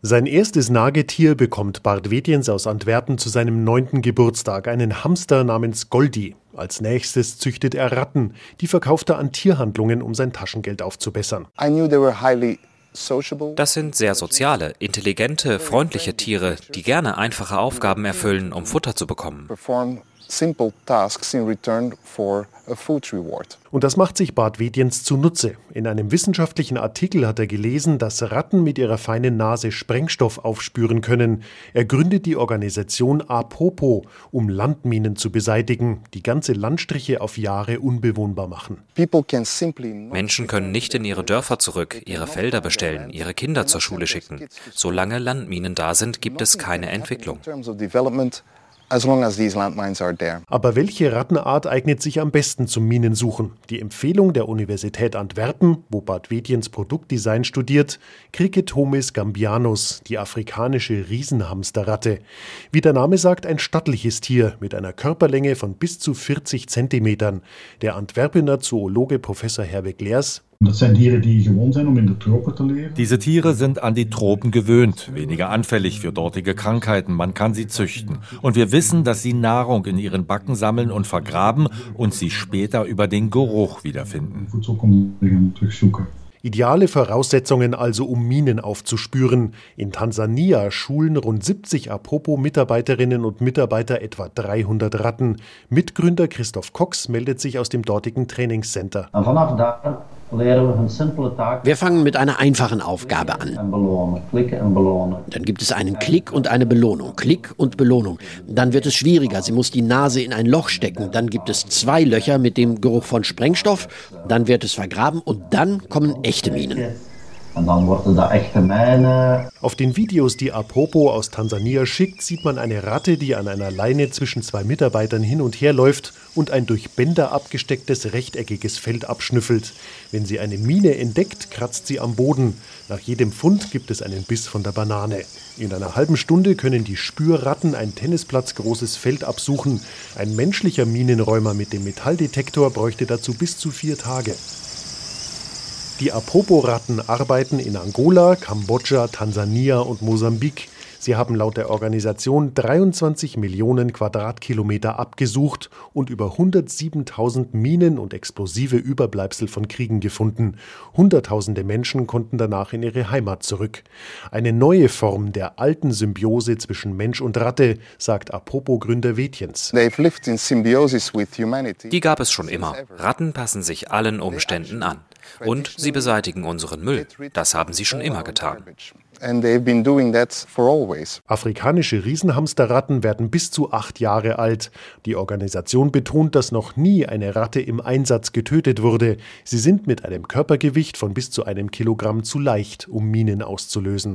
Sein erstes Nagetier bekommt Bart Weetjens aus Antwerpen zu seinem 9. Geburtstag, einen Hamster namens Goldi. Als nächstes züchtet er Ratten, die verkauft er an Tierhandlungen, um sein Taschengeld aufzubessern. Das sind sehr soziale, intelligente, freundliche Tiere, die gerne einfache Aufgaben erfüllen, um Futter zu bekommen. Und das macht sich Bart Weetjens zunutze. In einem wissenschaftlichen Artikel hat er gelesen, dass Ratten mit ihrer feinen Nase Sprengstoff aufspüren können. Er gründet die Organisation Apopo, um Landminen zu beseitigen, die ganze Landstriche auf Jahre unbewohnbar machen. Menschen können nicht in ihre Dörfer zurück, ihre Felder bestellen, ihre Kinder zur Schule schicken. Solange Landminen da sind, gibt es keine Entwicklung. Aber welche Rattenart eignet sich am besten zum Minensuchen? Die Empfehlung der Universität Antwerpen, wo Bart Weetjens Produktdesign studiert: Cricetomys gambianus, die afrikanische Riesenhamsterratte. Wie der Name sagt, ein stattliches Tier mit einer Körperlänge von bis zu 40 Zentimetern. Der Antwerpener Zoologe Professor Herweg Leers: Das sind Tiere, die gewohnt sind, um in der Tropen zu leben. Diese Tiere sind an die Tropen gewöhnt, weniger anfällig für dortige Krankheiten. Man kann sie züchten. Und wir wissen, dass sie Nahrung in ihren Backen sammeln und vergraben und sie später über den Geruch wiederfinden. Ideale Voraussetzungen also, um Minen aufzuspüren. In Tansania schulen rund 70 Apopo-Mitarbeiterinnen und Mitarbeiter etwa 300 Ratten. Mitgründer Christoph Cox meldet sich aus dem dortigen Trainingscenter. Wir fangen mit einer einfachen Aufgabe an. Dann gibt es einen Klick und eine Belohnung. Klick und Belohnung. Dann wird es schwieriger. Sie muss die Nase in ein Loch stecken. Dann gibt es 2 Löcher mit dem Geruch von Sprengstoff. Dann wird es vergraben und dann kommen echte Minen. Und dann worden da echte Mähne. Auf den Videos, die Apopo aus Tansania schickt, sieht man eine Ratte, die an einer Leine zwischen 2 Mitarbeitern hin und her läuft und ein durch Bänder abgestecktes rechteckiges Feld abschnüffelt. Wenn sie eine Mine entdeckt, kratzt sie am Boden. Nach jedem Fund gibt es einen Biss von der Banane. In einer halben Stunde können die Spürratten ein tennisplatzgroßes Feld absuchen. Ein menschlicher Minenräumer mit dem Metalldetektor bräuchte dazu bis zu 4 Tage. Die Apopo-Ratten arbeiten in Angola, Kambodscha, Tansania und Mosambik. Sie haben laut der Organisation 23 Millionen Quadratkilometer abgesucht und über 107.000 Minen und explosive Überbleibsel von Kriegen gefunden. Hunderttausende Menschen konnten danach in ihre Heimat zurück. Eine neue Form der alten Symbiose zwischen Mensch und Ratte, sagt Apopo-Gründer Weetjens. Die gab es schon immer. Ratten passen sich allen Umständen an. Und sie beseitigen unseren Müll. Das haben sie schon immer getan. Afrikanische Riesenhamsterratten werden bis zu 8 Jahre alt. Die Organisation betont, dass noch nie eine Ratte im Einsatz getötet wurde. Sie sind mit einem Körpergewicht von bis zu 1 Kilogramm zu leicht, um Minen auszulösen.